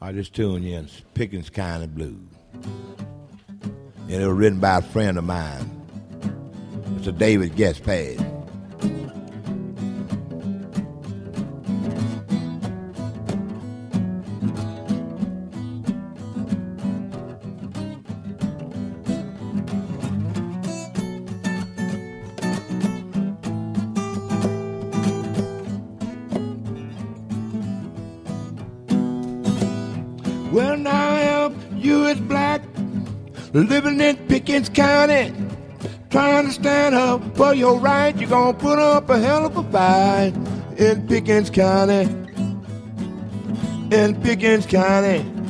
I just tuned in Pickens County Blues. And it was written by a friend of mine, Mr. David Gaspard. Well, now you is black, living in Pickens County, trying to stand up for your right. You're gonna put up a hell of a fight in Pickens County, in Pickens County.